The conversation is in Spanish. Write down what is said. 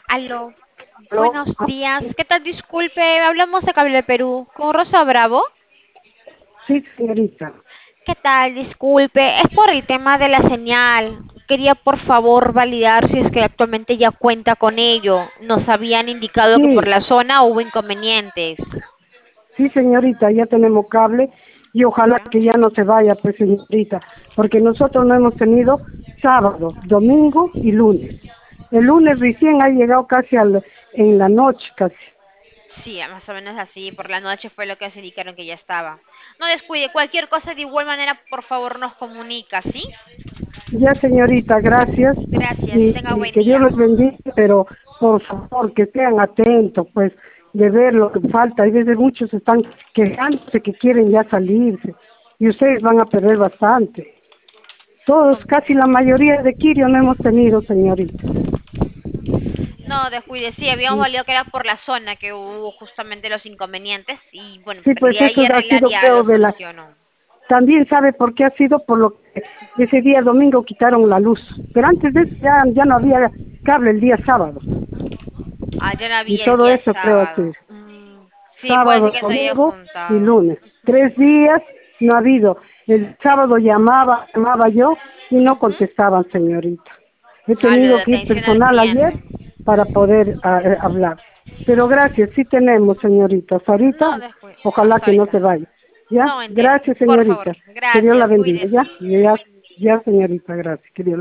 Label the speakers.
Speaker 1: Aló,
Speaker 2: ¿Aló?
Speaker 1: buenos días. ¿Qué tal? Disculpe, hablamos de Cable Perú con Rosa Bravo.
Speaker 2: Sí, señorita.
Speaker 1: ¿Qué tal? Disculpe, es por el tema de la señal. Quería por favor validar si es que actualmente ya cuenta con ello. Nos habían indicado que por
Speaker 2: Sí,
Speaker 1: la zona hubo inconvenientes.
Speaker 2: sí, señorita, ya tenemos cable y ojalá
Speaker 1: Ya.
Speaker 2: que ya no se vaya, pues, señorita, porque nosotros no hemos tenido sábado, domingo y lunes. El lunes recién ha llegado casi en la noche, casi.
Speaker 1: Sí, más o menos así. Por la noche fue lo que se indicaron que ya estaba. No descuide, cualquier cosa de igual manera, por favor nos comunica, ¿sí?
Speaker 2: Ya, señorita, gracias
Speaker 1: Gracias, tenga
Speaker 2: y
Speaker 1: buen
Speaker 2: que Dios
Speaker 1: día.
Speaker 2: los bendiga, pero por favor que sean atentos, pues, de ver lo que falta. Hay veces muchos están quejándose que quieren ya salirse y ustedes van a perder bastante. Todos, casi la
Speaker 1: Comprendo.
Speaker 2: mayoría de Kirio no hemos tenido, señorita.
Speaker 1: No, descuide, sí, habíamos
Speaker 2: Y
Speaker 1: valido que era por la zona que hubo justamente los inconvenientes y bueno,
Speaker 2: sí,
Speaker 1: pues el
Speaker 2: pues
Speaker 1: día de
Speaker 2: eso
Speaker 1: ayer
Speaker 2: ha
Speaker 1: la
Speaker 2: sido,
Speaker 1: DIA lo
Speaker 2: creo,
Speaker 1: solucionó.
Speaker 2: también sabe por qué ha sido, por lo que ese día domingo quitaron la luz. Pero antes de eso ya no había cable el día sábado.
Speaker 1: Ah, yo la
Speaker 2: Y
Speaker 1: vi el
Speaker 2: todo
Speaker 1: día
Speaker 2: eso creo que
Speaker 1: sábado. Sí, puede ser
Speaker 2: sábado,
Speaker 1: que se haya
Speaker 2: domingo y
Speaker 1: juntado.
Speaker 2: lunes. 3 días no ha habido. El sábado llamaba yo y no
Speaker 1: Ujú.
Speaker 2: contestaban, señorita. He
Speaker 1: Ah, lo
Speaker 2: tenido
Speaker 1: de
Speaker 2: que ir
Speaker 1: atención al
Speaker 2: personal ayer
Speaker 1: cliente.
Speaker 2: para poder hablar. Pero gracias, sí tenemos, señorita. Hasta ahorita,
Speaker 1: No, descuide,
Speaker 2: ojalá
Speaker 1: hasta
Speaker 2: que no
Speaker 1: ahorita.
Speaker 2: se vaya. ¿Ya?
Speaker 1: No, entiendo.
Speaker 2: Gracias,
Speaker 1: Por favor,
Speaker 2: señorita. Que Dios la
Speaker 1: gracias,
Speaker 2: bendiga.
Speaker 1: cuídese.
Speaker 2: ¿Ya? Ya, señorita, gracias. Que Dios la